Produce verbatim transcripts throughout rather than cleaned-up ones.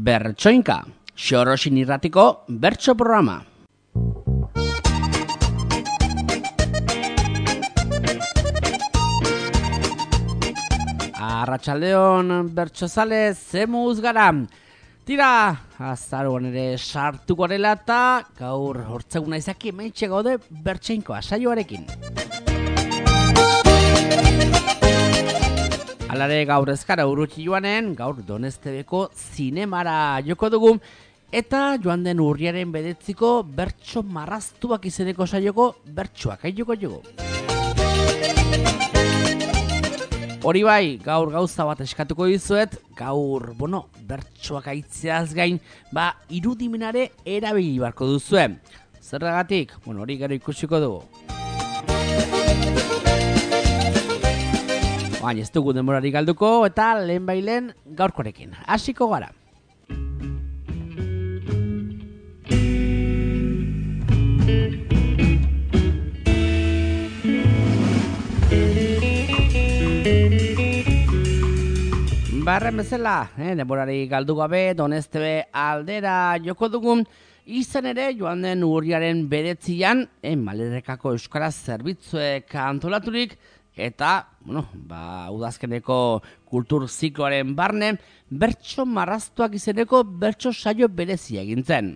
Bertsoinka, Xorosin irratiko bertso programa. Arratsaldeon bertsozale, zemuz gara. Tira, azaruan ere sartuko dela eta gaur hortzeguna izaki hementxe gaude bertsoinkoa saioarekin. Alare gaur ezkara urruti joanen, gaur Donestebeko zinemara joko dugu, eta joan den urriaren bedetziko bertso marraztuak izeneko saioko bertsoak joko dugu. Hori bai, gaur gauza bat eskatuko dizuet, gaur, bueno, bertsoak aitzeaz gain, ba, irudimenare erabili barko duzue. Zergatik, bueno, hori gero ikusiko dugu. Baina ez dugu denborari galduko eta lehen bailen gaurkorekin. Hasiko gara. Barren bezala, eh, denborari galdu gabe, Donestebe aldera joko dugun, izan ere joan den urriaren beretzian, eh, Malerrekako Euskaraz zerbitzuek antolaturik, eta, bueno, ba, udazkeneko kultur zikloaren barne, bertso marraztuak izeneko bertso saio berezia egin zen.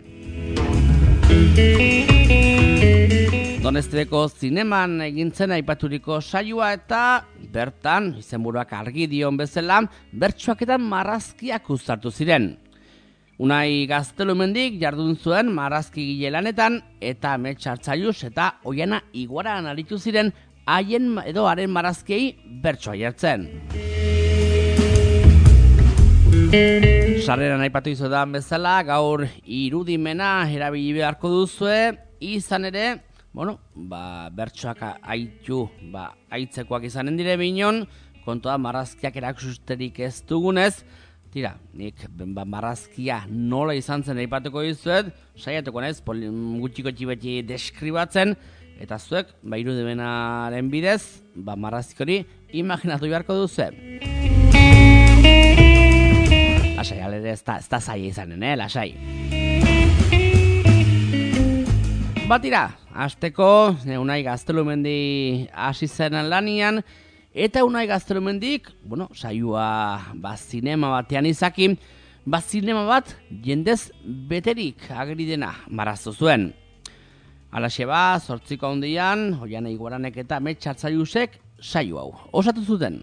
Donestebeko zineman egin zen aipaturiko saioa eta bertan, izenburuak argi dion bezala, bertsoak eta marrazkiak uztartu ziren. Unai Gaztelumendik jardun zuen marrazkigile lanetan eta Amets Artzaius eta Oiana Iguaran aritu ziren haien edo haren marrazkiei bertsoa jartzen. Sarreran aipatu izudan bezala, gaur irudimena erabili beharko duzue, izan ere, bueno, ba, bertsoak aitu, ba, aitzekoak izanen dire binon, kontua marrazkiak erakusterik ez dugunez, tira, nik ba, marrazkia nola izan zen aipatuko dizuet, saiatuko naiz, gutxiko txibeti deskribatzen, eta zuek, ba, irudimenaren bidez, ba, marrazki hori imaginatu beharko duzu. Lasai, alere ez da, ez da zaila izanen, eh, lasai. Batira, hasteko, Unai Gaztelumendi hasi zen lanian, eta Unai Gaztelumendik, bueno, saioa, ba, zinema batean izaki, ba, zinema bat jendez beterik ageri dena marraztu zuen. Alaxe ba, zortziko handian, Oiana Iguaranek eta Amets Artzaiusek saio hau osatu zuten.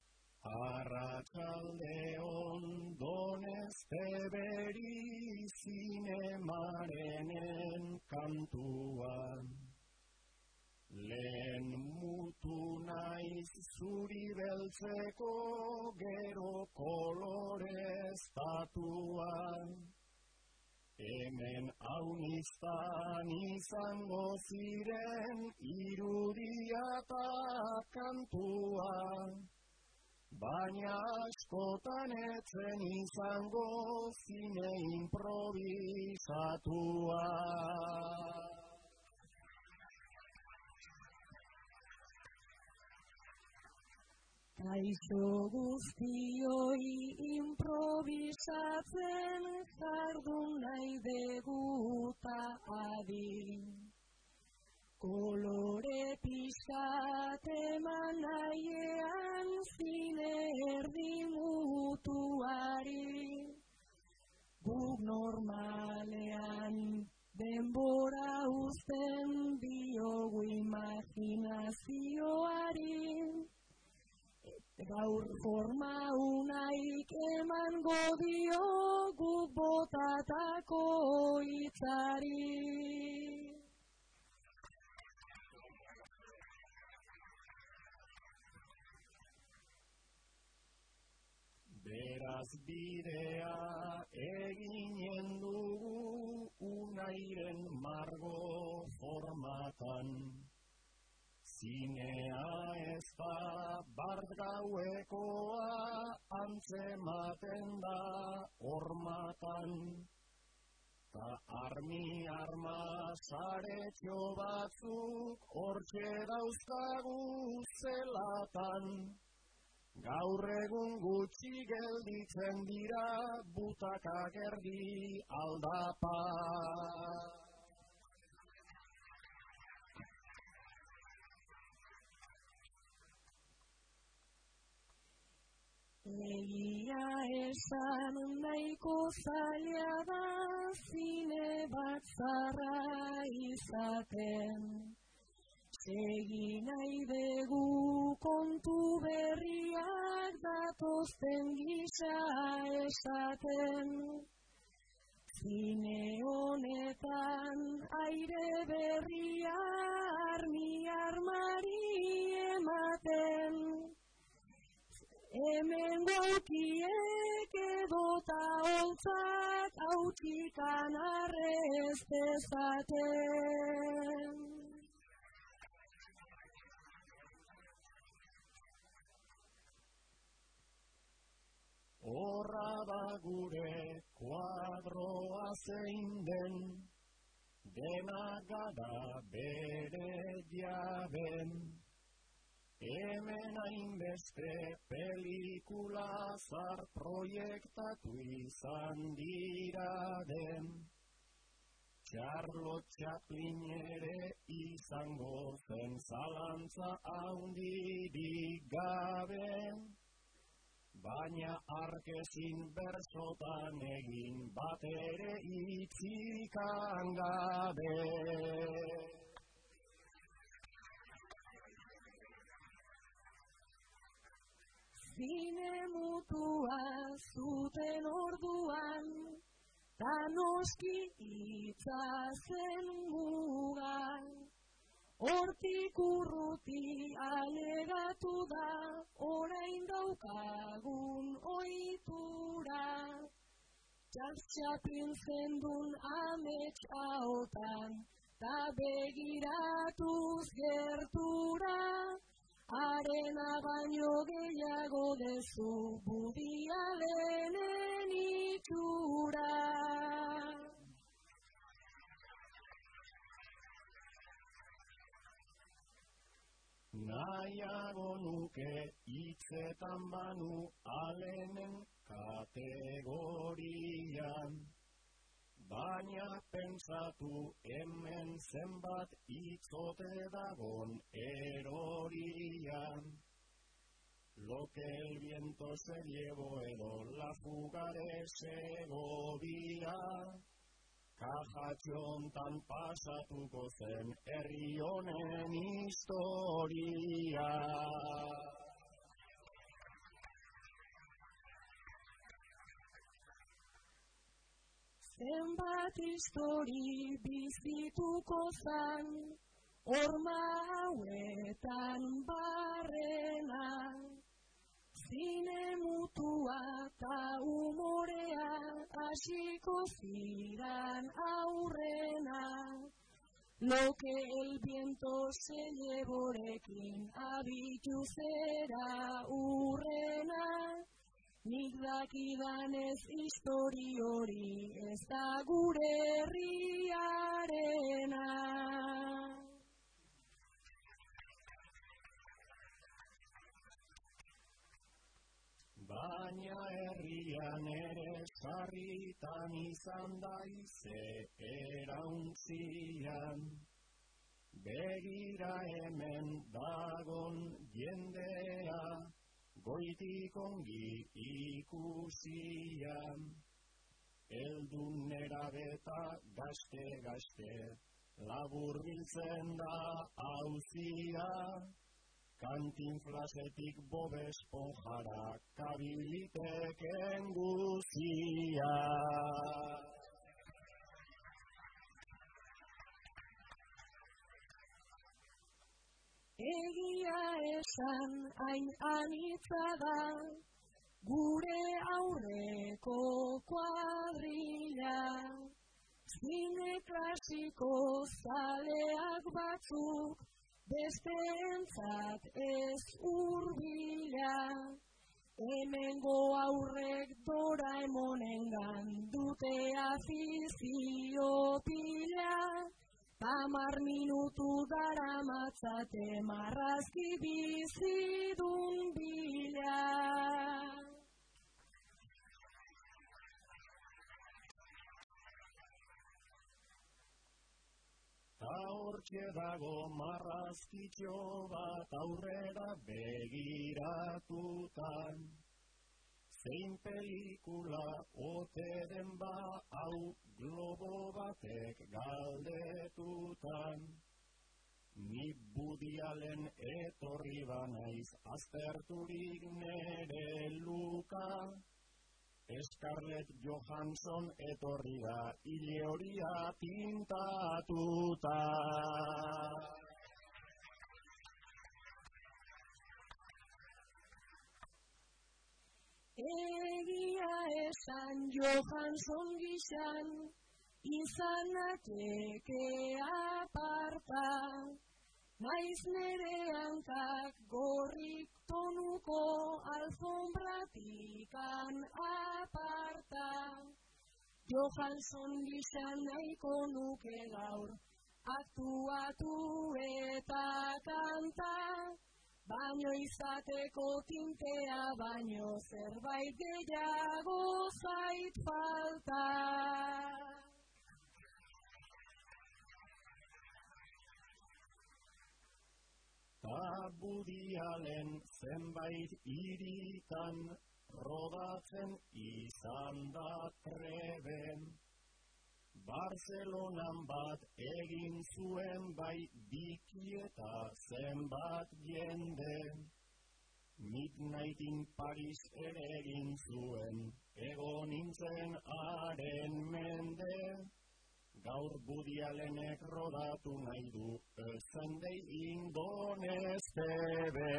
Arratsaldeon Donesteberi zinemarenen kantuan, lehen mutu naiz zuri beltzeko gero kolorez tatuan. Hemen aunistan izango ziren irudia eta kantua, baina askotan etzen izango zine improvisatua. Kaixo guztioi improvisatzen jardun nahi deguta adin. Kolore pixkat eman nahiean zine erdi mutuari. Guk normalean denbora uzten diogu imaginazioari. Gaur forma unaik emango dio guk botatako hitzari. Beraz bidea eginen dugu Unairen margo formatan. Zinea ez da bart gauekoa antzematen da hormatan. Ta armi arma saretxo batzuk hortxe dauzkagu zelatan. Gaur egun gutxi gelditzen dira butakak erdi aldapa. Egia esan nahiko zaila da zine bat zarra izaten. Segi nahi dugu kontu berriak datozten gisa esaten. Zine honetan aire berria armi armari ematen. Hemen gaukiek edota holtzak hautxikan arrez dezaten. Horra da gure kuadroa zein den, denak gara bere jaben. Hemen hainbeste pelikula zar proiektatu izan dira den. Charlotte Chaplin ere izango zen zalantza handirik gabe. Baina arkezin bersotan egin bat ere itzikan gabe. Zine mutua zuten orduan, ta noski hitza zen mugan. Hortik urruti ailegatu da, orain daukagun ohitura. Charles Chaplin zendun amets ahotan, ta begiratuz gertura. Arena baino gehiago dezu Woody Allenen itxura. Nahiago nuke hitzetan banu Allenen kategorian. Baina pentsatu hemen zenbat hitzote dagon erorian. Lo que el viento se llevó edo la fuga de Segovia. Kajatxontan pasatuko zen herri honen historia. Zenbat histori bizituko zan, horma hauetan barrena. Zine mutua ta umorea hasiko ziran aurrena. Lo que el viento se llevorekin abitu zera urrena. Nik dakidanez histori hori ez da gure herriarena. Baina herrian ere sarritan izan daize erauntzian. Begira hemen dagon jendea, goitik ongi ikusian. Eldun nerabeta gazte-gazte, labur biltzen da auzia. Kantinflasetik Bob Esponjara kabiliteken guzia. Egia esan hain anitza da, gure aurreko kuadrilla. Zine klasiko zaleak batzuk, besteentzat ez hurbila. Hemengo aurrek Doraemonengan dute afizio pila. Tamar minutu daramatzate marrazki bizidun bila. Ta hortxe dago marrazkitxo bat aurrera begiratutan. Zein pelikula ote den ba hau globo batek galdetutan. Ni Woody Allen etorri banaiz azterturik nere luka. Scarlett Johansson etorri da hile horia pintatuta. Egia esan Johansson gizan, izanateke aparta, naiz nere hankak gorrik tonuko alfombratikan aparta. Johansson gizan nahiko nuke gaur, aktuatu eta kanta, baino izateko tintea, baino zerbait gehiago zait falta. Ta Woody Allen zenbait hiritan rodatzen izan da treben. Barcelonan bat egin zuen bai biki eta zenbat jende. Midnight in Paris ere egin zuen, ego nintzen haren mende. Gaur Woody Allenek rodatu nahi du, Sunday in Donestebe.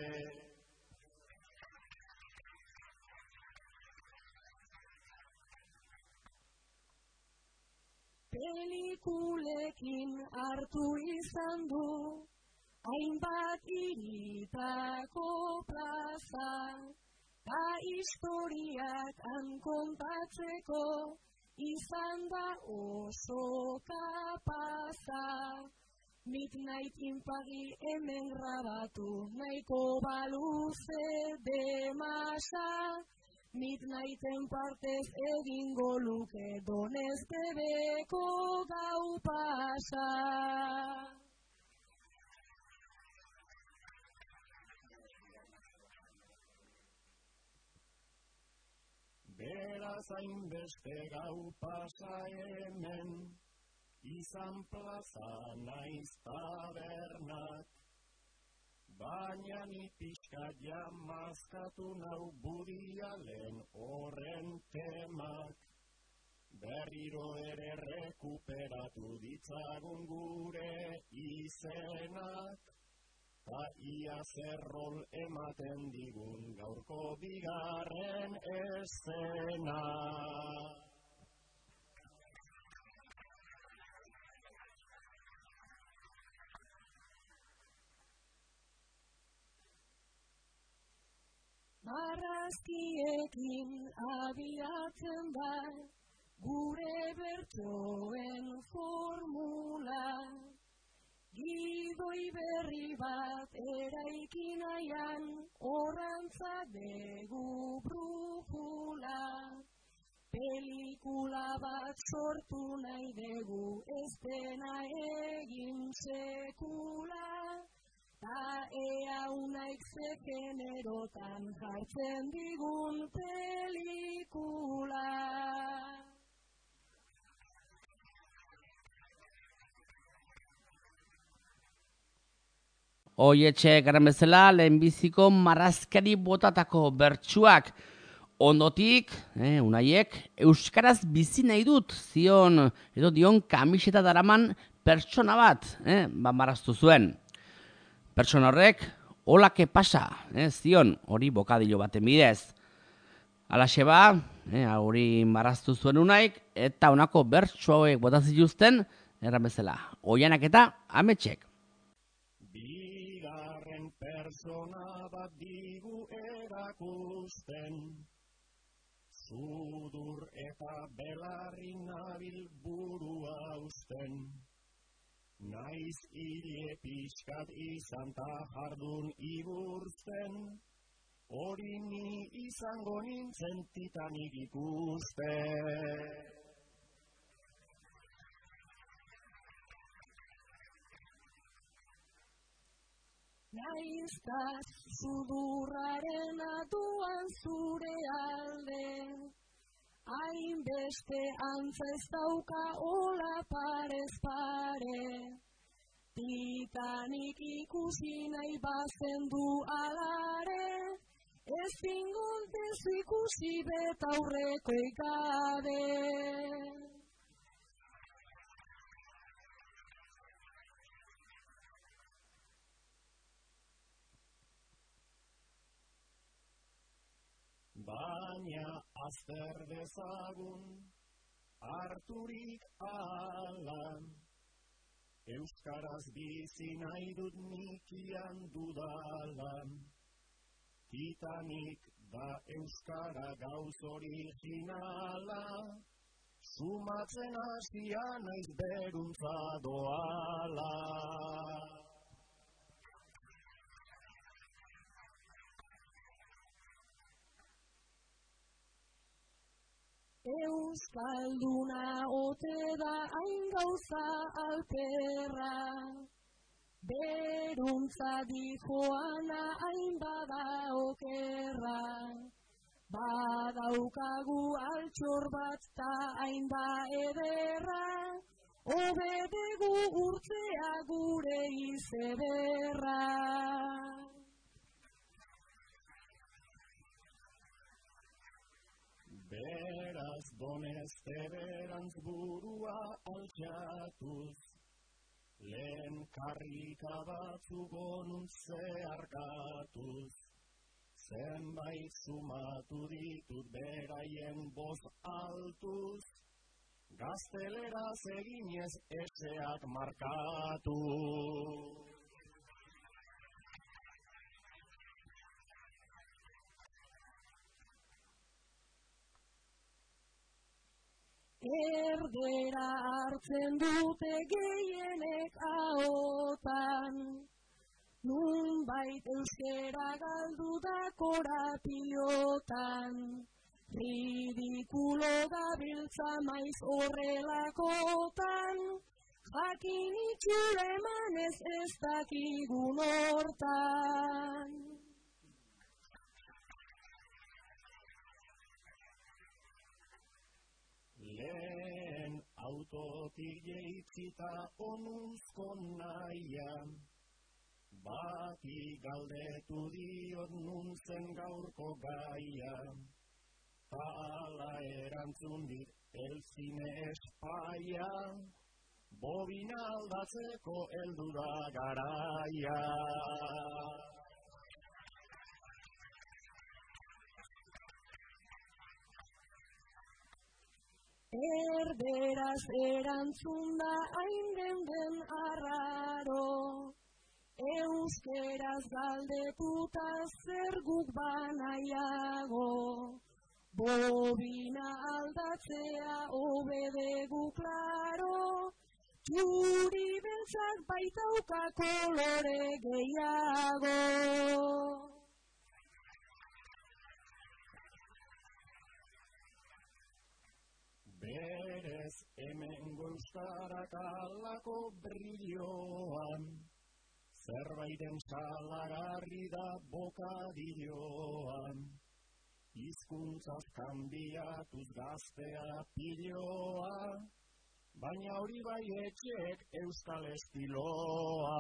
Pelikulekin hartu izan du, hainbat hiritako plaza, ta historiak han kontatzeko, izan da oso kapaza. Midnight in Paris hemen grabatu, nahiko baluze demasa. Midnighten partez egingo luke Donestebeko gau pasa. Beraz hainbeste gau pasa hemen, izan plaza naiz tabernak. Baina ni pixkat jamazkatu nau Woody Allen horren temak. Berriro ere rekuperatu ditzagun gure izenak. Ta ia zer rol ematen digun gaurko bigarren eszena. Marrazkiekin abiatzen da gure bertsoen formula. Gidoi berri bat eraiki nahian horrantza dugu brujula. Pelikula bat sortu nahi dugu ez dena egin sekula. Ta ea unaik ze generotan jartzen digun pelikula. Oietxe garen bezala, lehenbiziko marrazkari botatako bertsuak. Ondotik, eh, unaiek, euskaraz bizi nahi dut, zion, edo dion kamiseta daraman pertsona bat, eh, ba marraztu zuen. Pertsona horrek, hola que pasa, eh, zion, hori bokadilo baten bidez. Alaxe ba, eh, hori marraztu zuen unaik, eta honako bertsu hauek botazituzten, erran bezala, oianak eta ametxek. Bigarren persona bat digu erakusten, sudur eta belarri nabil burua usten. Naiz hile pixkat izan ta jardun iburtzen, hori ni izango nintzen Titanik ikusten. Naizta sudurraren aduan zure alde, hainbeste antza ez dauka ola parez pare. Titanik ikusi nahi bazen du alare, ezin gontezu ikusi betaurreko ikabe. Baina azter dezagun, harturik alan, euskaraz bizi nahi dut nikian dudalan. Titanik da euskara gauz originala, sumatzen hasia naiz beruntza doala. Euskalduna ote da hain gauza alperra, beruntza dijoana hain bada okerra. Badaukagu altxor bat ta hain da ederra, obedegu urtzea gure izeberra. Beraz donezte berantz burua altxatuz, lehen karrika batzu gonun zeharkatuz, zenbait sumatu ditut beraien boz altuz, gazteleraz eginez eseak markatu. Erdera hartzen dute gehienek ahotan, nunbait euskera galdu da korapiotan. Ridikulo gabiltza maiz horrelakotan, jakin itxura emanez ez dakigun hortan. Lehen autotik jeitsita onuzko nahian, bati galdetu diot nuntzen gaurko gaia, ta ala erantzun dit elzine espaia, bobina aldatzeko heldu da garaia. Erderaz erantzun da hain den arraro, euskeraz galdetuta zer guk banaiago. Bobina aldatzea obedegu klaro, txuri beltzak baitauka kolore gehiago. Berez hemengo euskarak alako brilloan, zerbaiten salagarri da bokadilloan. Hizkuntzaz kanbiatuz gaztea piloa, baina hori bai etxek euskal estiloa.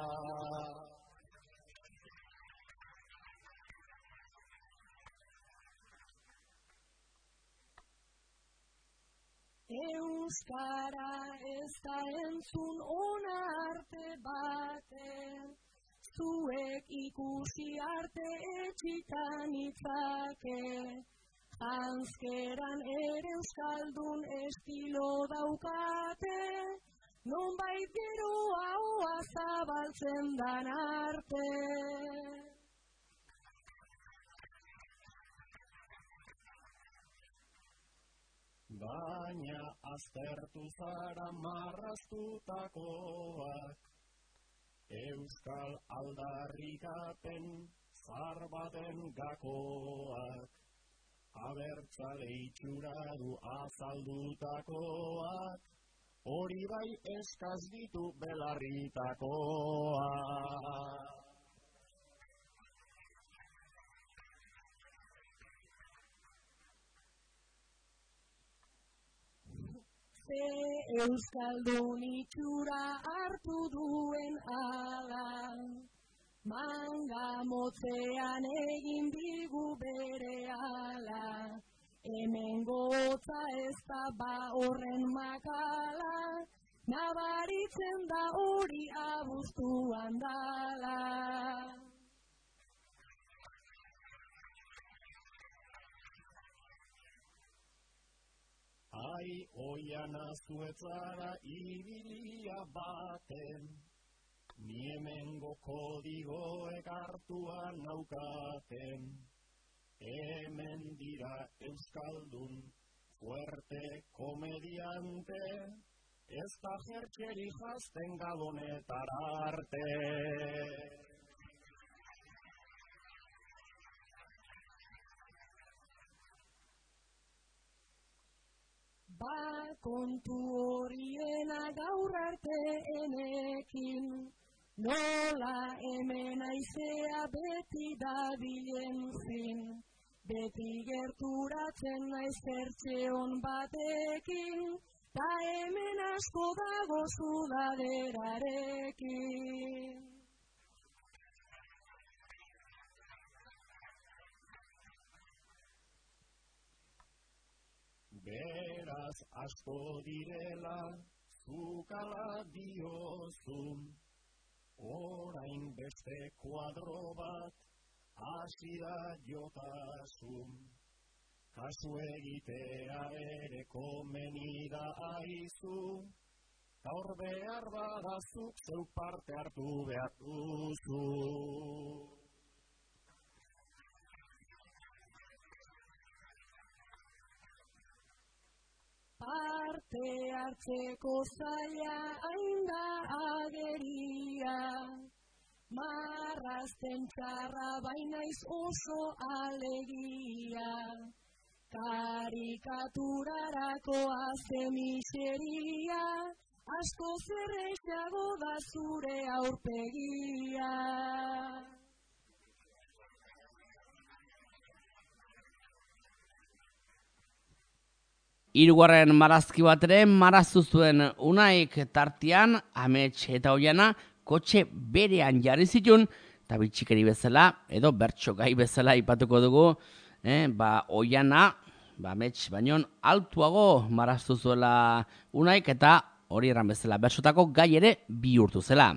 Euskara ez da entzun ona arte baten, zuek ikusi arte etxitan itzake. Janzkeran ere euskaldun estilo daukate, nonbait geroa oa zabaltzen dan arte. baina aztertu zara marraztutakoak, euskal aldarrikapen zar baten gakoak, abertzale itxura du azaldutakoak, hori bai eskaz ditu belarritakoak. Ze euskaldun itxura hartu duen ala, manga motzean egin digu bere ala, hemen gotza ez da ba horren makala, nabaritzen da hori abuztuan dala. Ai, oiana zuetzara ibilia baten, ni hemengo kodigoek hartuan naukaten, hemen dira euskaldun, fuerte komediante, ez da jertxeri jazten gabonetar arte. Ba kontu horiena gaur arte enekin, nola hemen aizea beti dabilen zin, beti gerturatzen naiz pertseon batekin, ta hemen asko dago sudaderarekin. Beraz asko direla, zukala diozun, orain beste kuadro bat, hasi da jotasun. Kasu egitea ere komeni da aizu, gaur behar badazuk zeu parte hartu behar duzu. Parte hartzeko zaila hain da ageria, marrazten txarra bainaiz oso alegia, karikaturarako azte miseria, asko zerrexago da zure aurpegia. Hirugarren marazki bat ere maraztu zuen Unaik tartean, Amets eta Oiana kotxe berean jarri zituen, eta bitxikeri bezala, edo bertso gai bezala ipatuko dugu, eh, ba Oiana, ba Amets baino altuago maraztu zuela Unaik, eta hori erran bezala bertsotako gai ere bihurtu zela.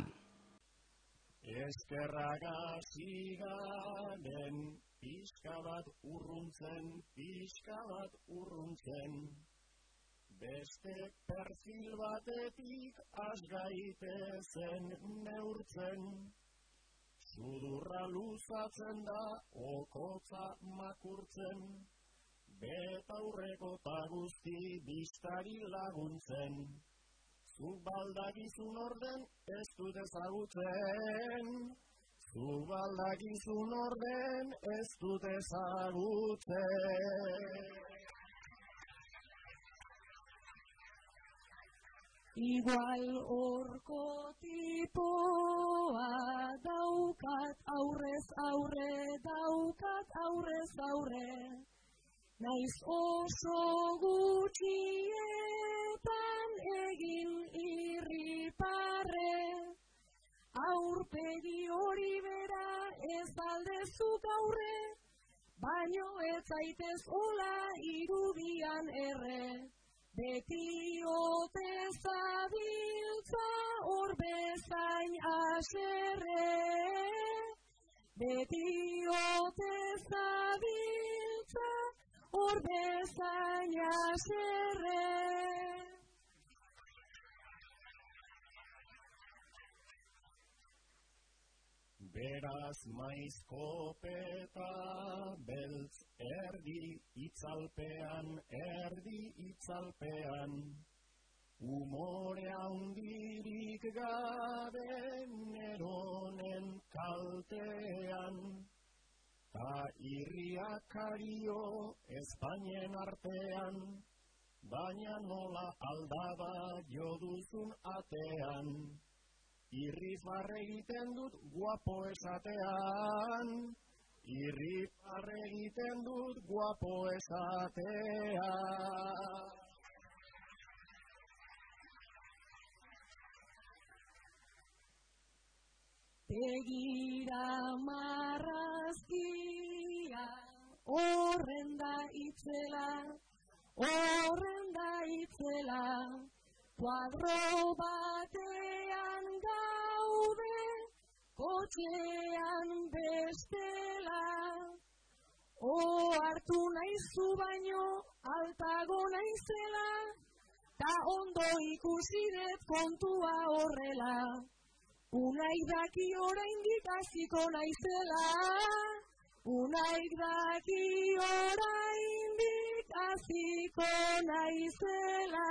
Eskerraga zigaren, pixka bat urruntzen, pixka bat urruntzen, beste perfil batetik has gaitezen neurtzen, sudurra luzatzen da okotza makurtzen, betaurreko ta guzti bistari laguntzen, zuk baldakizun orden ez dut ezagutzen, zuk baldakizun orden ez dut ezagutzen. Igual horko tipoa daukat aurrez aurre, daukat aurrez aurre, naiz oso gutxietan egin irriparre, aurpegi hori bera ez aldezuk aurre, baino ez zaitez ola irudian erre. Beti ote zabiltza hor bezain aserre, beti ote zabiltza hor bezain aserre. Beraz maiz kopeta beltz erdi itzalpean, erdi itzalpean. Umore handirik gabe Neronen kaltean. Ta irriakario Espainien artean, baina nola aldaba jo duzun atean. Irriz barre egiten dut guapo esatean, irriz barre egiten dut guapo esatean. Begira marrazkia, horren da itzela, horren da itzela, kuadro batean gaude, kotxean bestela. O hartu naizu baino, altago naizela, ta ondo ikusi dut kontua horrela. Unaik daki oraindik hasiko naizela, unaik daki oraindik hasiko naizela.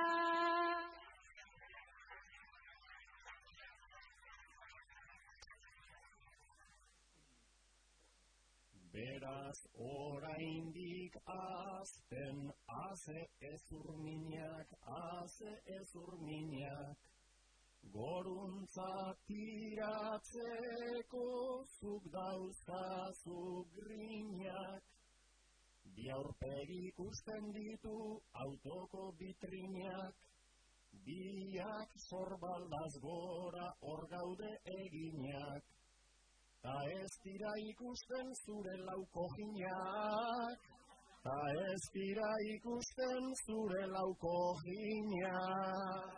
Beraz oraindik azten, aze ezurminak, aze ezurminak. Goruntza tiratzeko zuk dauzazu grinak. Bi aurpegi ikusten ditu autoko bitrinak. Biak sorbaldaz gora hor gaude eginak. Ta ez dira ikusten zure lauko jinak. Ta ez dira ikusten zure lauko jinak.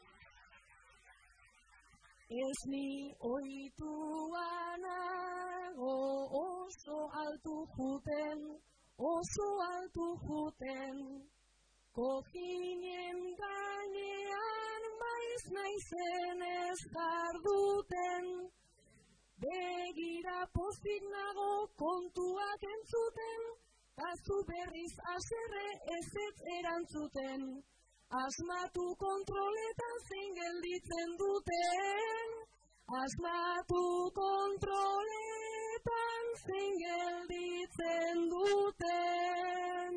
Ez ni oitua nago oso altu juten, oso altu juten. Kojinen gainean maiz naizen ez jarduten. Begira pozik nago kontuak entzuten, ta zu berriz haserre ezetz erantzuten. Asmatu kontroletan zein gelditzen duten, asmatu kontroletan zein gelditzen duten.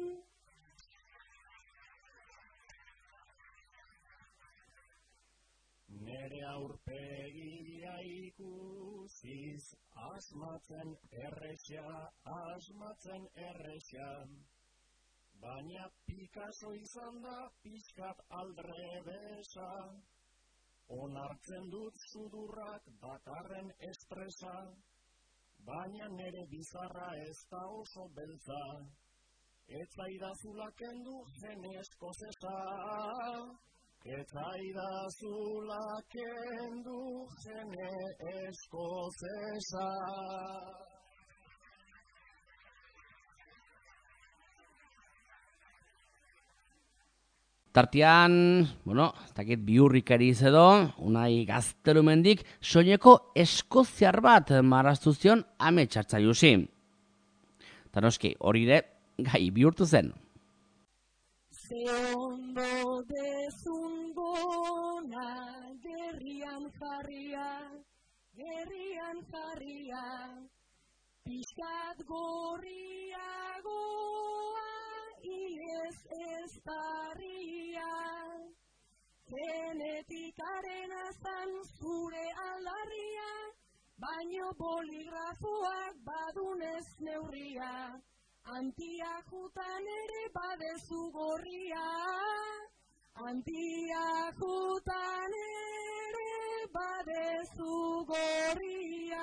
Nere aurpegia ikusiz, asmatzen erresa, asmatzen erresa. Baina Picasso izan da pixkat aldrebesa, onartzen dut sudurrak dakarren estresa, baina nere bizarra ez da oso beltza, ez zaidazula kendu jene eskozesa, ez zaidazula kendu jene eskozesa. Tartean, bueno, ez dakit biurrikari edo, unai Gaztelumendik soineko eskoziar bat marraztu zion amets hartzaiusi. Ta noski, hori ere gai bihurtu zen. Ze ondo dezun gona, gerrian jarria, gerrian jarria, pixkat gorriagoa, iez ez barria. Genetikaren azan zure aldarria, baino boligrafoak badunez neurria. Antiajutan ere badezu gorria, antiajutan ere badezu gorria.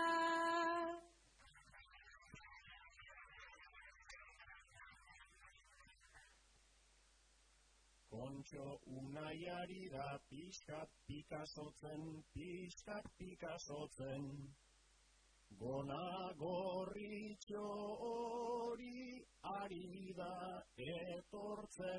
Kontxo unaiari da pixkat pikasotzen, pixkat pikasotzen. Gona gorritxo hori ari da etortzen.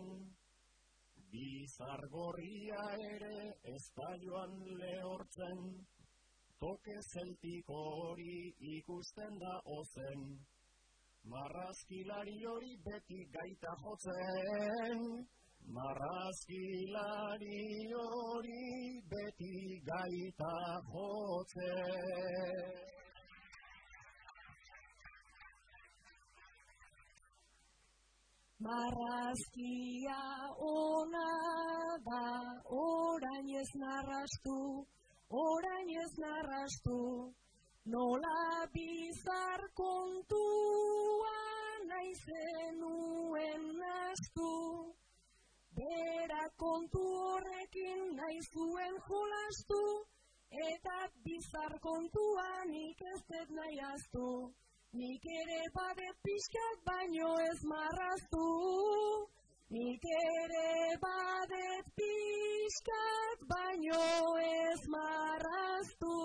Bizar gorria ere ez da joan lehortzen. toke zeltik hori ikusten da ozen, marrazkilari hori beti gaita jotzen, marrazkilari hori beti gaita jotzen. Marrazkia ona da, orain ez narrastu, orain ez narrastu, nola bizar kontua nahi zenuen nastu, bera kontu horrekin nahi zuen jolastu, eta bizar kontua nik ez dut nahi aztu. Nik ere badet pixkat baino ez marraztu, nik ere badet pixkat baino ez marraztu.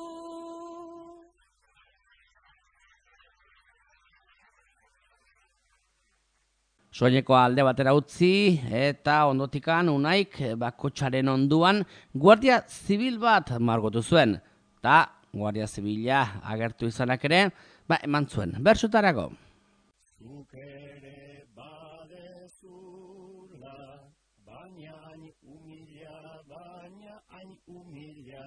Soineko alde batera utzi eta ondotikan Unaik bakotxaren onduan Guardia Zibil bat margotu zuen. Ta Guardia Zibila agertu izanak ere, ba, eman zuen, bertsotarago. Zuk ere badezula, baina hain humila, baina hain humila,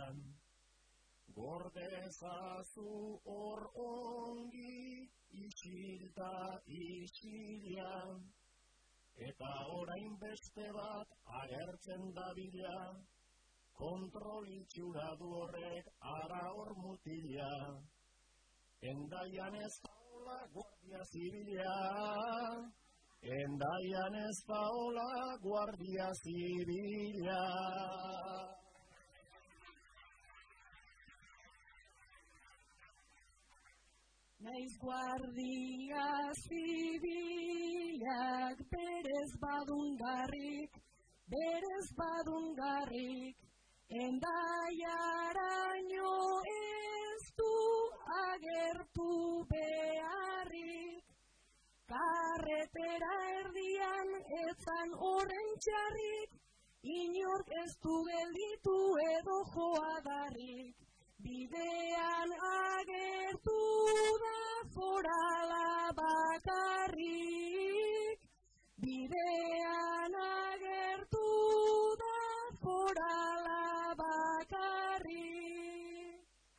gordezazu hor ongi, isilta isila, eta orain beste bat agertzen dabila, kontrol itxura du horrek ara hor mutila. Endaian ez daola Guardia Zibila, endaian ez daola Guardia Zibila. Naiz Guardia Zibilak berez badungarrik, berez badungarrik, endaiaraino ez du agertu beharrik, karretera erdian etzan horren txarrik, inork ez du gelditu edo joadarrik, bidean agertu da forala bakarrik, bidean agertu da forala bakarrik.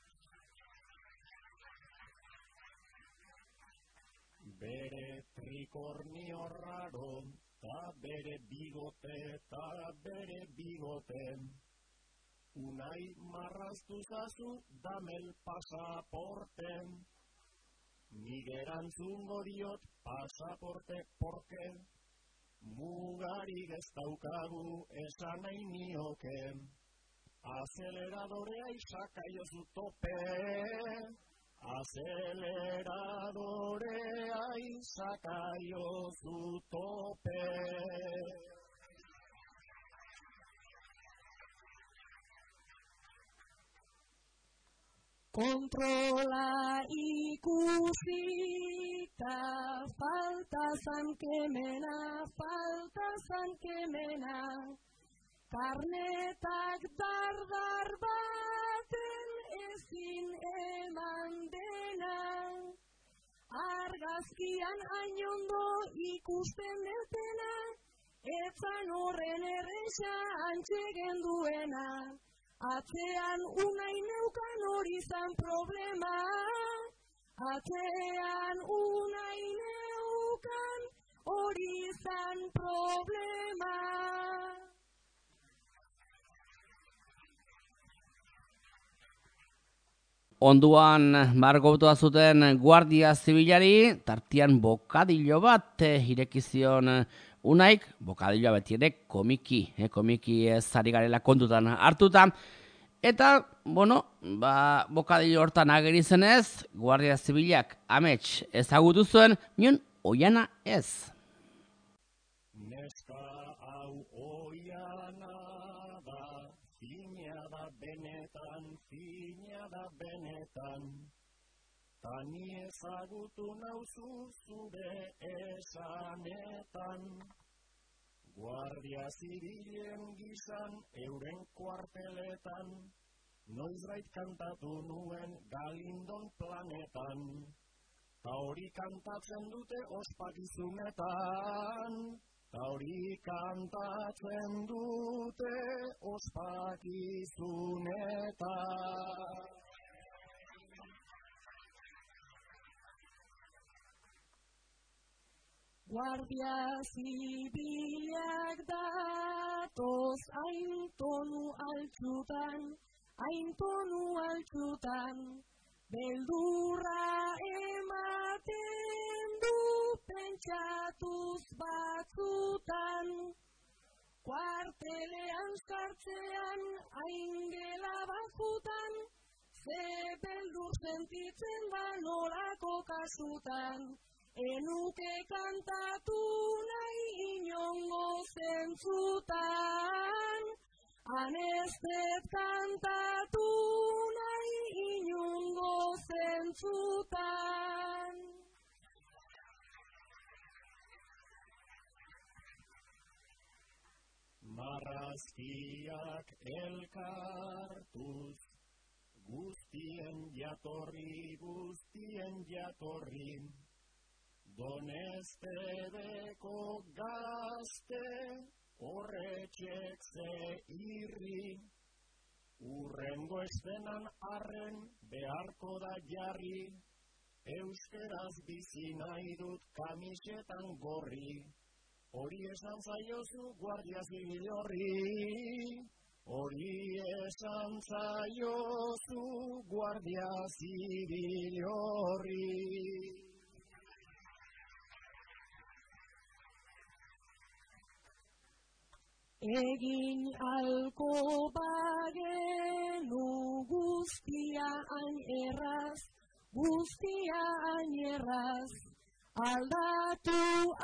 Bere trikornio raro, ta bere bigote, ta bere bigote, Unai marraztu zazu damel pasaporte, nik erantzungo diot pasaporte porke, mugarik ez daukagu esan nahi nioke, azeleradorea izakaiozu tope, azeleradorea izakaiozu tope. Kontrola ikusita, falta zan kemena, falta zan kemena, karnetak dardar baten ezin eman dena, argazkian hainondo ikusten detena, etzan horren erresa antxegen duena. Atzean Unai neukan hori zan problema, atzean Unai neukan hori zan problema. Onduan margotua zuten Guardia Zibilari, tartian bokadillo bat irekizion Unaik, bokadilloa beti ere komiki, eh, komiki ez ari garela kontutan hartuta. Eta, bueno, ba, bokadillo hortan ageri zenez, Guardia Zibilak amets ezagutu zuen, mion oiana ez. Neska hau oiana da, fina da benetan, fina da benetan, tani ezagutu nauzu zure esanetan. Guardia Zibilen gizan euren kuarteletan, Noizbait kantatu nuen Galindon planetan, ta hori kantatzen dute ospakizunetan, ta hori kantatzen dute ospakizunetan. Guardia zibilak datoz hain tonu altzutan, hain tonu altzutan, beldurra ematen du pentsatuz batzutan. Kuartelean sartzean hain gela batzutan, ze beldur sentitzen da norako kasutan. Enuke kantatu nahi inongo zentzutan, anestet kantatu nahi inongo zentzutan. Marrazkiak elkartuz, guztien jatorri, guztien jatorri, Donestebeko gazte, horretxek ze irri, urrengo estenan arren beharko da jarri, euskeraz bizi nahi dut kamisetan gorri, hori esan zaiozu guardia zibil horri, hori esan zaiozu guardia zibil horri. Egin alko bagenu guztia hain erraz, guztia hain erraz, aldatu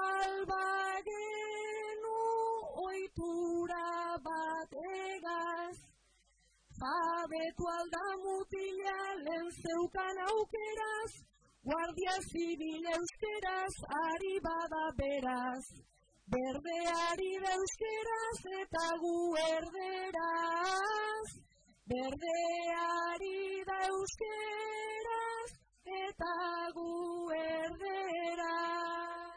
albagenu oitura bat egaz, jabetu alda mutila lehen zeukan aukeraz, guardia zibil euskeraz ari bada beraz. Berdeari da euskeraz eta gu erderaz, berdeari da euskeraz eta gu erderaz.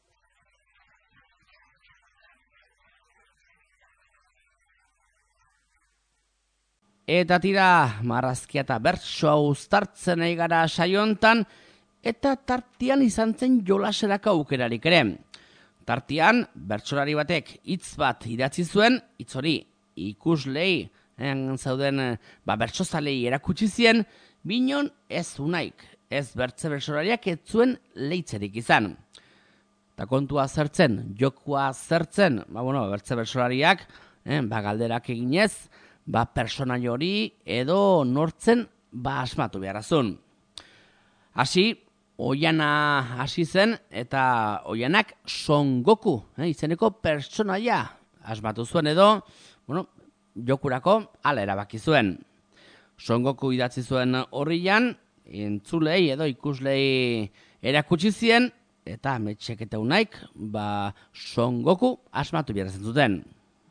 Eta tira, marrazkia eta bertsoa uztartzen nahi gara saiontan, eta tartian izan zen jolaserako aukerarik ere. Tartian, bertsolari batek hitz bat idatzi zuen, hitz hori ikuslei, eh, zauden ba, bertsozalei erakutsi zien, binon ez unaik, ez bertze bertsolariak ez zuen leitzerik izan. Eta kontua zertzen, jokua zertzen, ba, bueno, bertze bertsolariak, eh, ba, galderak eginez, ba, personai hori edo nortzen ba, asmatu beharazun. Hasi, Oiana hasi zen eta Oianak Son Goku, eh, izeneko pertsonaia asmatu zuen edo, bueno, jokurako hala erabaki zuen. Son Goku idatzi zuen horrian, entzulei edo ikuslei erakutsi zien eta ametxek eta unaik, ba, Son Goku asmatu behar zuten.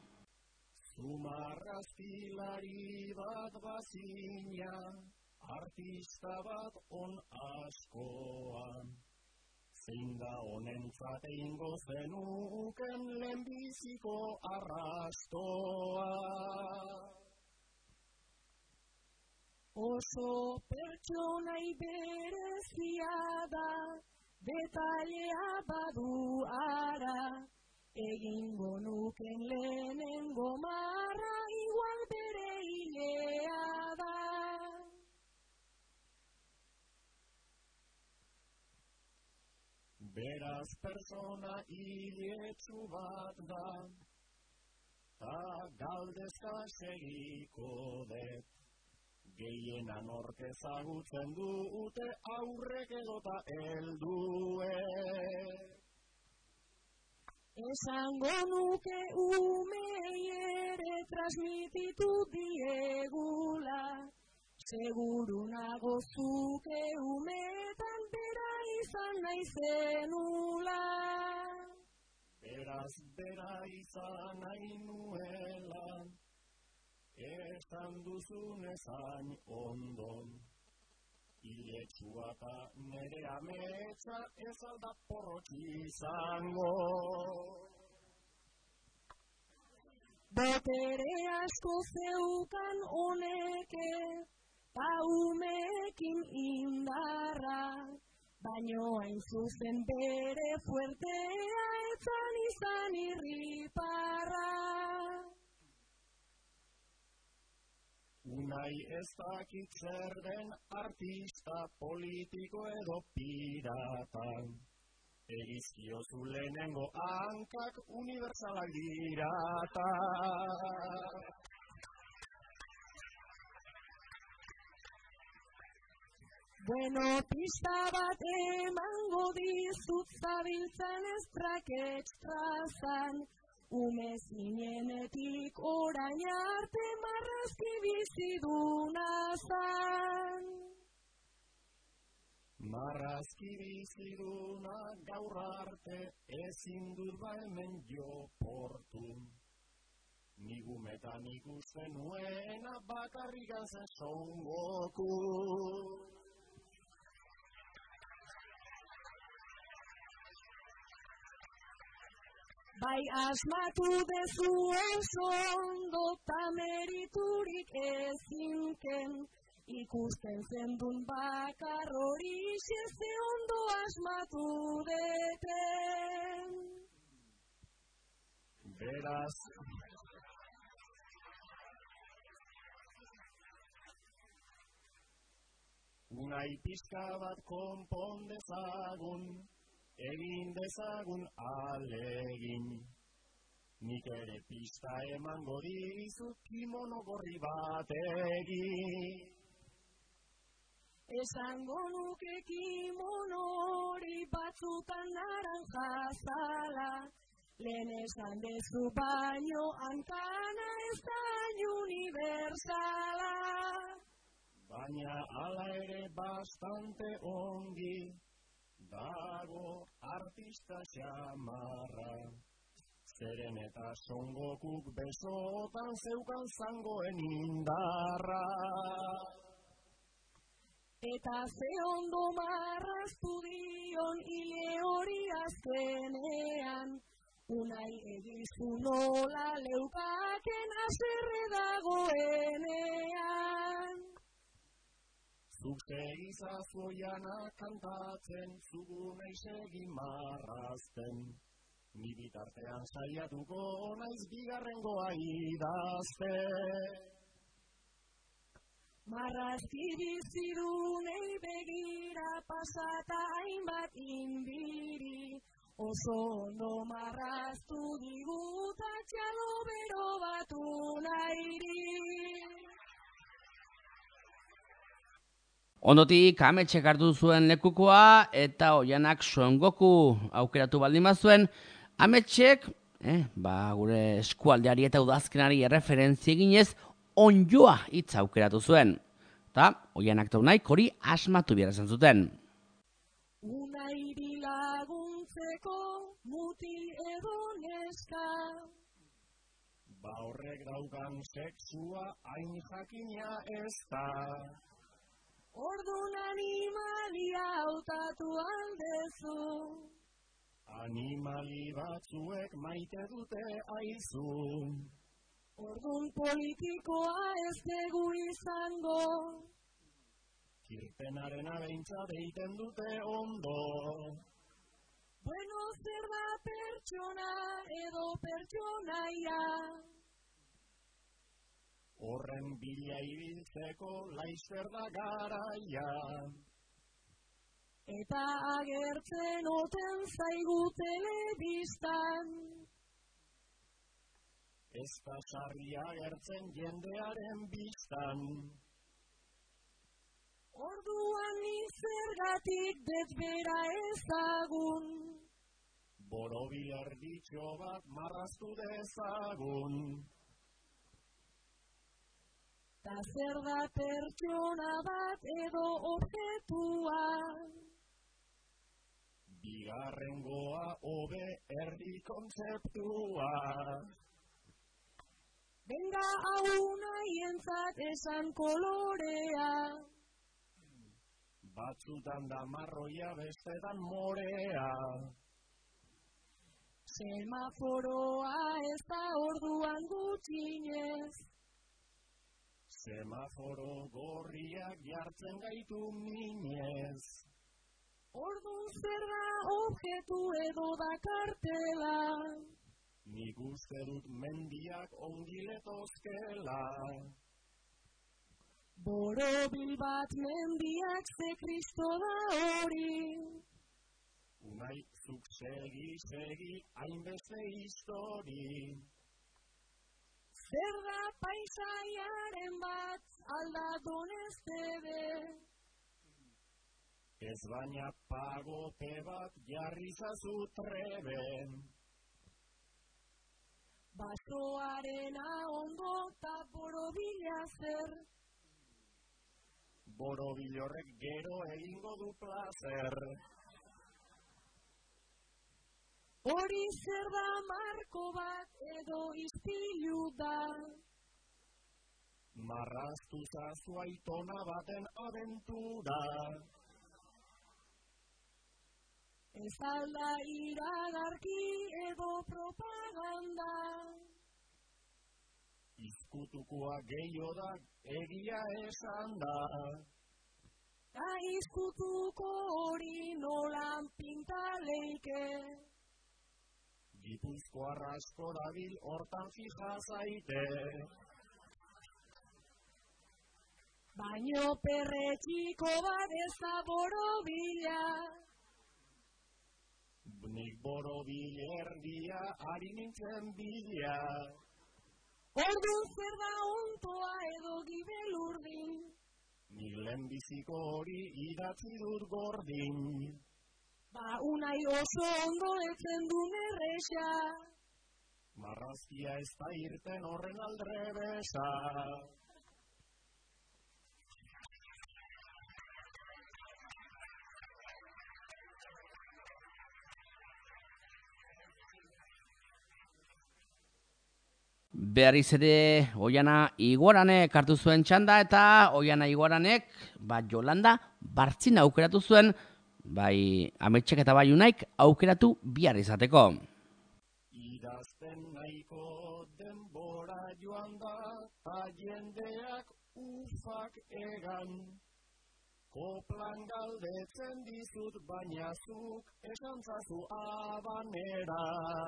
Zumarrazkilari bat bazina, artista bat on askoa, zein da honentzat egingo zenuken lehenbiziko arrastoa. Oso pertsonai berezia da, detailea badu ara, egingo nuken lehenengo marra igual bere hilea da. Beraz persona iletsu bat da, ta galdezka segiko det, gehiena nork ezagutzen dute aurrek edota helduek. Esango nuke umei ere transmititu diegula, seguru nago zuke umetan bera izan nahi zenula. Beraz bera izan nahi nuela, esan duzun ezain ondon. Iletsua eta nere ametsa ez alda porrot izango. Botere asko zeukan honeke, ta umekin indarra, baino hain zuzen bere fuertea etzan izan irriparra. Unai ez dakit zer den artista, politiko edo pirata. Egizkiozu lehenengo hankak unibertsalak dirata. Bueno, pista bat emango dizut zabiltzan ez traketx trazan, ume zinenetik orain arte marrazki biziduna zan. Marrazki biziduna gaur arte ezin dut ba hemen joportu. Nigumetan ikusten nuena bakarrikan zen Son Goku. Bai asmatu dezuen ondo ta meriturik ezinken, ikusten zendun bakar hori ze ondo asmatu deten. Beraz, unai pixka bat konpon dezagun, egin dezagun alegin. Nik ere pista emango dizut kimono gorri bat egin. Esango nuke kimono hori batzutan naranja zala, lehen esan dezu baino hankana ez da unibertsala. Baina hala ere bastante ongi dago artista xamarra. Zeren eta Son Gokuk besotan zeukan zangoen indarra. Eta ze ondo marraztu dion hile hori azkenean, unai egizu nola leukaken azerre dagoenean. Zuk segizazu oiana kantatzen, zugu nahi segi marrazten. Ni bitartean saiatuko naiz bigarrengoa idazten. Marrazki bizidunei begira pasata hainbat inbiri, oso ondo marraztu diguta txalo bero batu nairi. Ondotik ametxek hartu zuen lekukoa eta Oianak Son Goku aukeratu baldin bazuen, ametxek, eh, ba, gure eskualdeari eta udazkenari erreferentzia eginez, onjoa hitza aukeratu zuen. Eta Oianak eta Unaik hori asmatu behar izan zuten. Unairi laguntzeko mutil edo neska, ba horrek daukan sexua hain jakina ez da. Ordun animalia hautatu aldezu, Animali batzuek maite dute aizu. ordun politikoa ez dugu izango, Kirpenaren abeintza deiten dute ondo. bueno zer da pertsona edo pertsonaia, Horren bila ibiltzeko laizzer da garaia. eta agertzen oten zaigu telebistan. Ez da sarri agertzen jendearen biztan. Orduan ni zergatik dezbera ezagun, Borobil erditxo bat marraztu dezagun. ta zer da pertsona bat edo objetua, Bigarrengoa hobe erdi kontzeptua. Benga hau nahientzat esan kolorea. Batzutan da marroia, bestetan morea. Semaforoa ez da orduan gutxinez. Semaforo gorriak jartzen gaitu minez. Ordun zer da objektu edo da kartela. Nik uste dut mendiak ongi letozkela. Borobil bat mendiak ze kristo da hori. Unai, zuk segi, segi, hainbeste histori. Zer da paisaiaren bat alda donestebe. Ez baina pagope bat jarri zazu treben. Basoarena ondo ta borobila zer. Borobil horrek gero egingo du plazer. Hori zer da marko bat edo ispilu da. Marraztu zazu aitona baten abentura. Ez alda iragarki edo propaganda. Izkutukoa gehiago da egia esan da. Ta izkutuko hori nolan pinta leike. Gipuzkoar asko dabil hortan fija zaite. Baino perretxiko bat ez da borobila. Nik borobil erdia ari nintzen bila. Ordun zer da ontoa edo gibel urdin. Nik lehenbiziko hori idatzi dut gordin. Ba unai oso ondo etzen du erresa. Marrazkia ez da irten horren aldrebesa. Berriz ere Oiana Iguaranek hartu zuen txanda eta Oiana Iguaranek ba, Jolanda Bartzina aukeratu zuen, bai Ametxek eta bai Unaik aukeratu bihar izateko. Idazten nahiko denbora joan da, ta jendeak ufak egan. Koplan galdetzen dizut, baina zuk esan zazu abanera.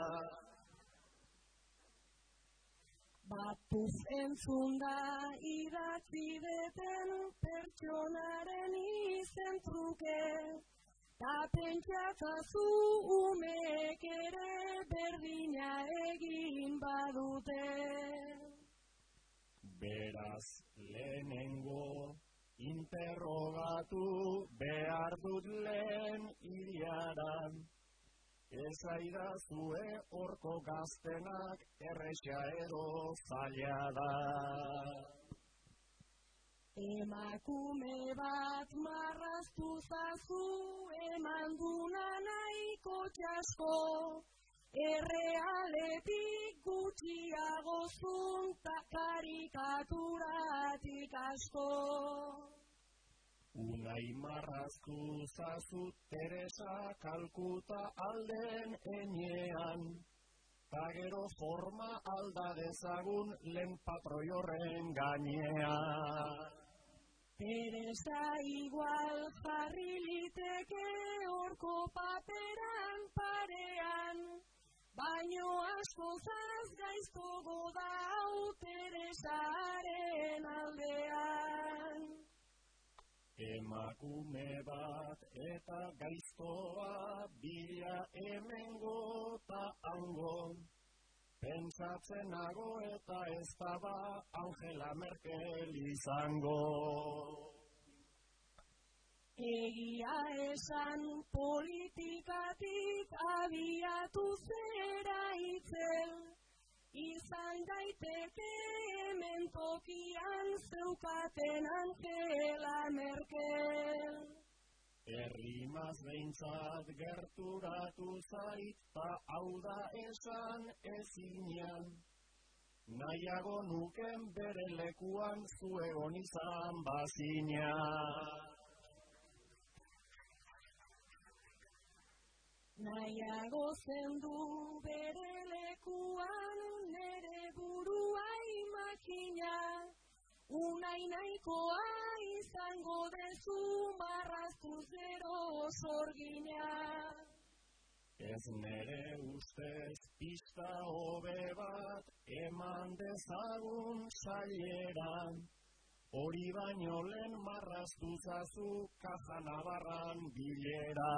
Batuz entzun da idatzi deten pertsonaren izen truke. Ta pentsatzazu umeek ere berdina egin badute. Beraz lehenengo interrogatu behar dut lehen iriaran. Ezaidazue horko gaztenak erresa edo zaila da. Emakume bat marraztu zazu eman duna nahiko txasko. Errealetik gutxiago zunta karikaturatik asko. Unai marraztu zazu Teresa Kalkuta alden enean. Ta gero forma alda dezagun lehen patroi horren gainean. Teresa igual jarri liteke horko paperan parean. Baino asko zaz gaiztogo dau Teresaren aldean. Emakume bat eta gaiztoa bila hemengo ta hango. Pentsatzen nago eta ez da ba Angela Merkel izango. Egia esan politikatik abiatu zera itzel. Izan daiteke hemen tokian zeukaten Angela Merkel. Errimaz behintzat gerturatu zait, ta hau da esan ezinean. nahiago nuken bere lekuan zu egon izan bazina. Nahiago zendu bere lekuan nere burua imakina, unai nahikoa izango dezu marraztu zero sorgina. Ez nere ustez pista hobe bat eman dezagun saileran, hori baino lehen marraztu zazu Kaja Navarran bilera.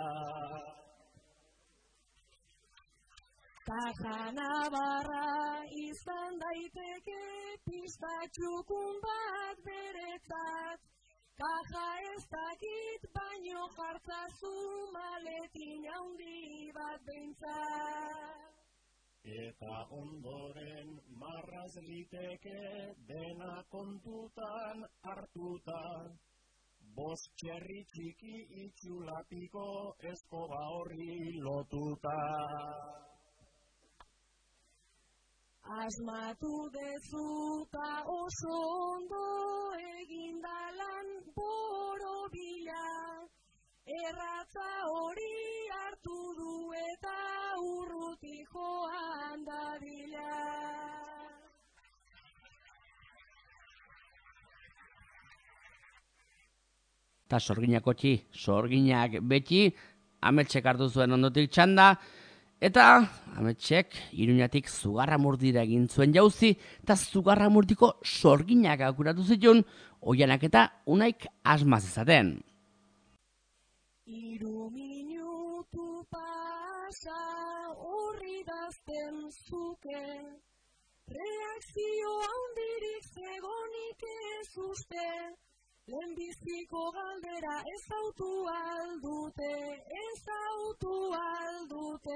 Kaja Navarra izan daiteke pista txukun bat beretzat, Kaja ez dakit baino jartzazu maletin handi bat behintzat. Eta ondoren marraz liteke dena kontutan hartuta, bost txerri txiki itxulapiko eskoba horri lotuta. Asmatu dezuta oso ondo egindalan borobila, erratza hori hartu du eta urruti joan dadila. Eta sorginak otxi, sorginak beti, ametxek hartu zuen ondotik txanda, eta ametxek Iruñatik Zugarramurdira egin zuen jauzi, eta Zugarramurdiko sorginak akuratu zituen, oianak eta unaik asmaz ezaten. Iru minutu pasa horri dazten zuke, reakzio handirik zegonik ez uste, lehenbiziko galdera ez autu aldute, ez autu aldute.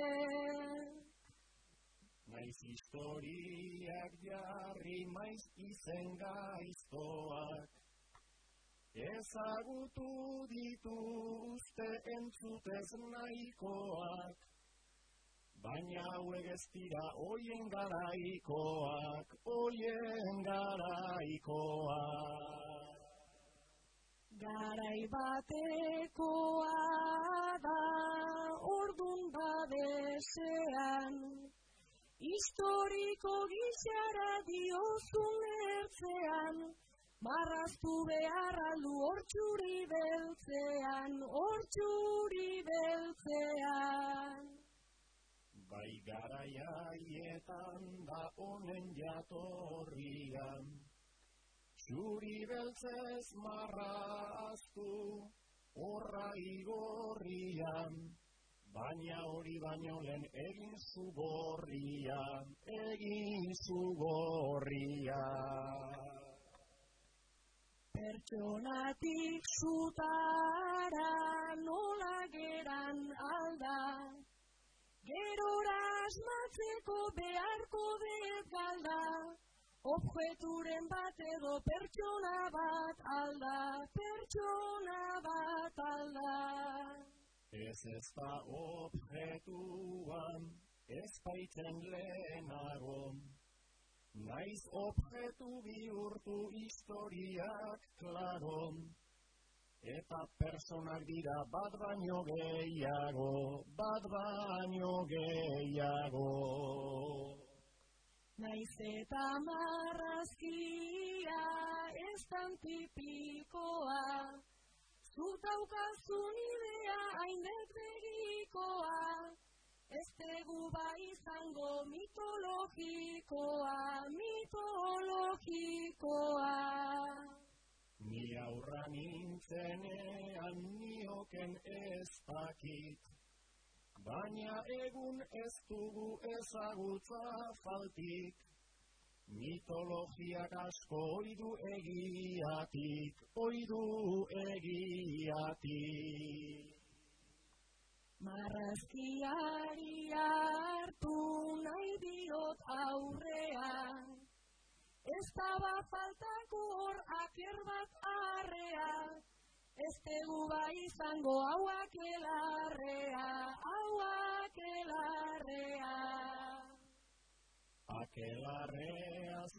Naiz historiak jarri maiz izen gaiztoak, ezagutu dituzte entzutez nahikoak, baina hauek ez dira oien garaikoak, oien garaikoak. Garai batekoa da ordun babesean, historiko gizara diozun ertzean, marraztu behar aldu hortxuri beltzean, hortxuri beltzean. Bai garaiaietan da honen jatorrian, txuri beltzez marraztu horra igorrian, baina hori baino lehen egin zugorrian, egin zugorrian. Pertsonatik zutara nola geran alda, gerora asmatzeko beharko dut galda, objeturen bat edo pertsona bat alda, pertsona bat alda. Ez ez da objetuan, ez baitzen lehenago, naiz objetu bihurtu historiak klaro, eta personak dira bat baino gehiago, bat baino gehiago. Naiz eta marrazkia ez dan tipikoa, zuk daukazun idea hainek begikoa, ez tegu ba izango mitologikoa, mitologikoa. Ni aurra nintzenean nioken ez dakit, baina egun ez dugu ezagutza faltik, mitologiak asko oidu egiatik, oidu egiatik. Marrazkiari hartu nahi diot aurrean, ez daba faltako hor aker bat arrea, ez tegu ba izango hau akelarrea, hau akelarrea. Akelarrea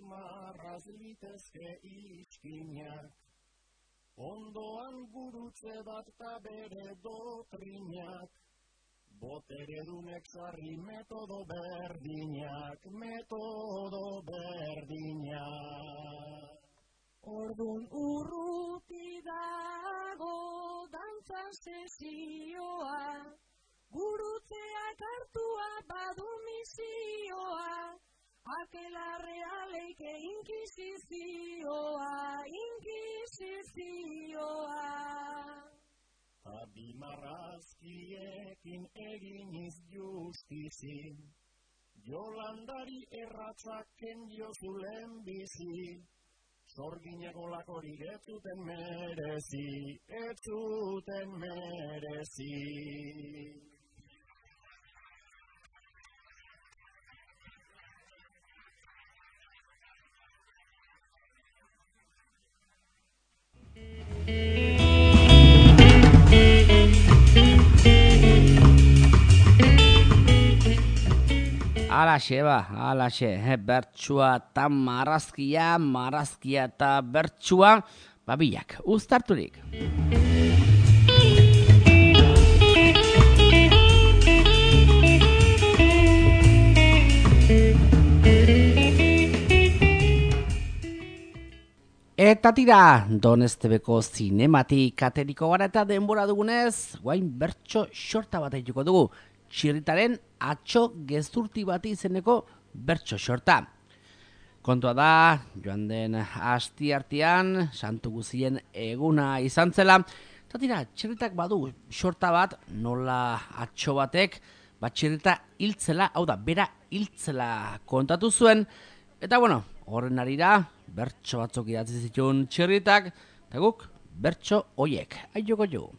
daitezke iskinak, ondoan gurutze bat ta bere dotrinak, boteredunek sarri metodo berdinak, metodo berdinak. Ordun urruti dago dantza sesioa, gurutzeak hartua badu misioa, akelarrea leike inkisizioa, inkisizioa. Abimarrazkiekin eginiz justizin, Jolandari erratzak kendio zulen bizi, Zorgineko lakorik ez zuten merezi, ez zuten merezi. Alaxe ba, alaxe, bertsua eta marrazkia, marrazkia eta bertsua, babilak, uztarturik. Eta tira, Donestebeko zinematik ateriko gara eta denbora dugunez, guain bertso xorta bat eituko dugu, Txirritaren atxo gezurti bati izeneko bertso xorta. Kontua da, joan den astiartean, santu guzien eguna izan zela, eta tira, txirritak badu xorta bat, nola atxo batek, bat txirrita hiltzela, hau da, bera hiltzela kontatu zuen, eta bueno, horren arira, bertso batzuk idatzi zituen txirritak, eta guk bertso hoiek, aioko jo.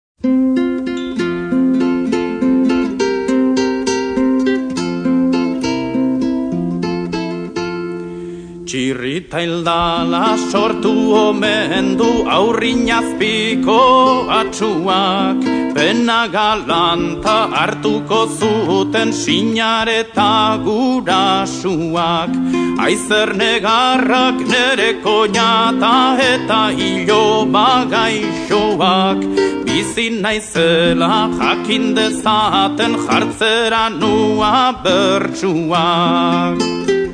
Txirrita hildala sortu omen du aurrinazpiko atxuak, pena galanta hartuko zuten sinareta gurasuak. Aizer negarrak nere koñata eta iloba gaixoak, bizi naizela jakin dezaten jartzera nua bertsuak.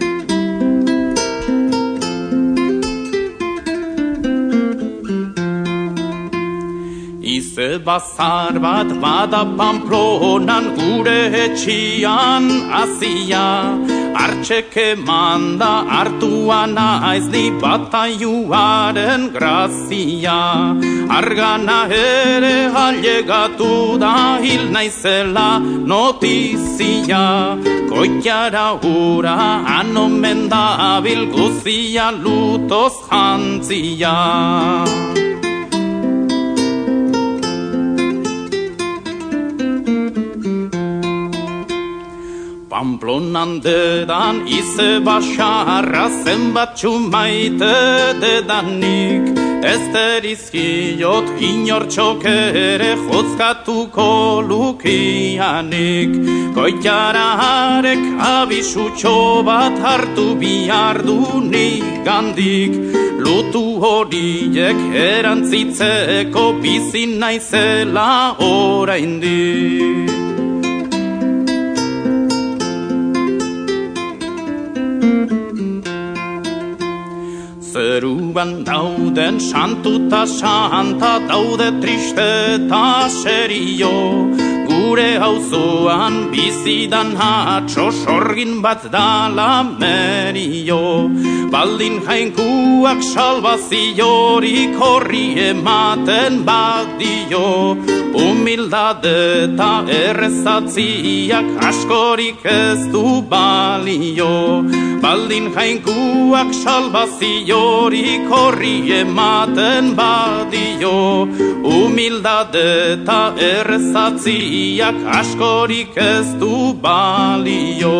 Ize bazar bat bada Pamplonan gure etxian azia, hartxeke manda hartua naiz ni bataiuaren grazia. Argana ere ailegatu da hil naizela notizia, koiara ura anomen dabil guzia lutoz jantzia. Pamplonan dedan ize basarra zenbatxu maite dedanik, ez derizkiot inortxok ere jotzkatuko lukianik. Koitararek abisutxo bat hartu bihar du nigandik, lutu horiek erantzitzeko bizi naizela oraindik. Zeruan dauden santu ta santa daude triste ta serio, gure auzoan bizidan atxo sorgin bat dala merio. Baldin jainkuak salvaziorik horri ematen badio, humildade eta errezatziak askorik ez du balio. Baldin jainkuak salvaziorik horri ematen badio, humildade eta errezatziak askorik ez du balio.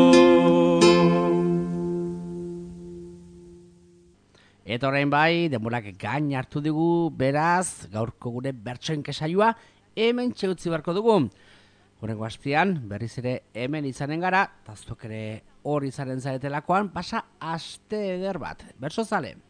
Eta orain bai, denborak gain hartu dugu, beraz, gaurko gure bertsoen kesaioa hemen txeutzi barko dugu. Horrengo astean, berriz ere hemen izanen gara, eta zuek ere hor izanen zaretelakoan, pasa aste eder bat. Berso zale!